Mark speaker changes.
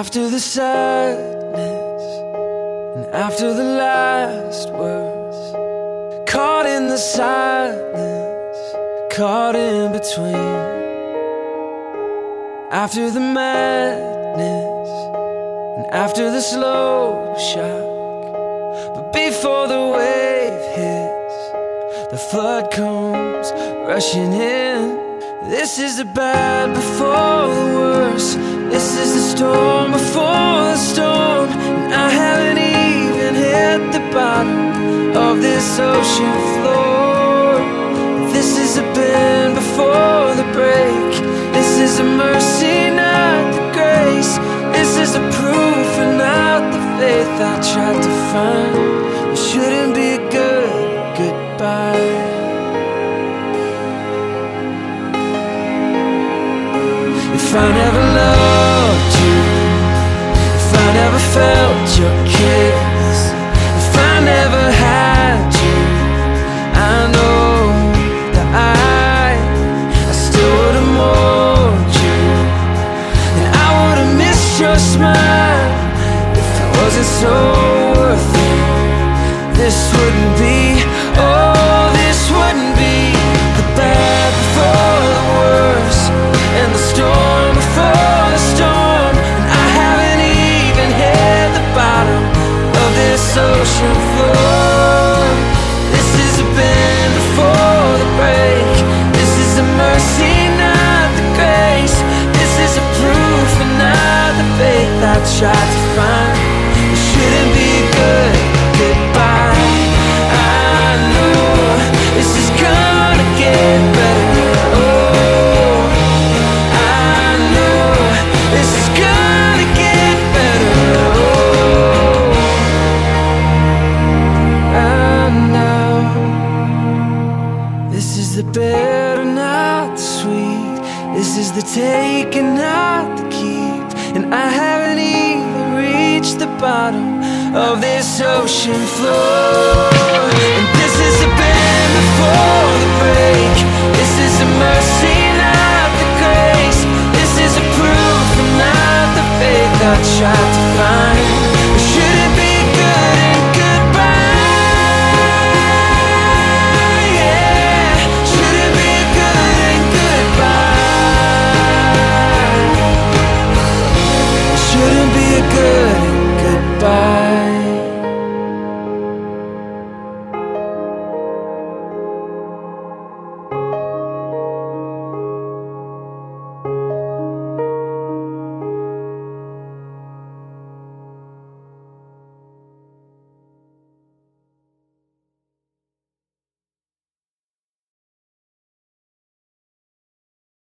Speaker 1: After the sadness and after the last words, caught in the silence, caught in between. After the madness and after the slow shock, but before the wave hits, the flood comes rushing in. This is the bad before the worst. This is the storm before the storm, and I haven't even hit the bottom of this ocean floor. This is the bend before the break. This is a mercy, not the grace. This is the proof and not the faith I tried to find. It shouldn't be a goodbye. If I never loved you, if I never felt your kiss, if I never had you, I know that I still would have mourned you, and I would have missed your smile. If it wasn't so worth it, this wouldn't be, oh, this wouldn't be the bad before the worst, and the storm before the storm, and I haven't even hit the bottom of this ocean floor. This is a bend before the break. This is a mercy, not the grace. This is a proof and not the faith I tried to find. It shouldn't be a goodbye. I know this is gonna get better. Bitter, not the sweet. This is the take and not the keep, and I haven't even reached the bottom of this ocean floor. And this is a bend before the break. This is a mercy, not the grace. This is a proof and not the faith I tried to find.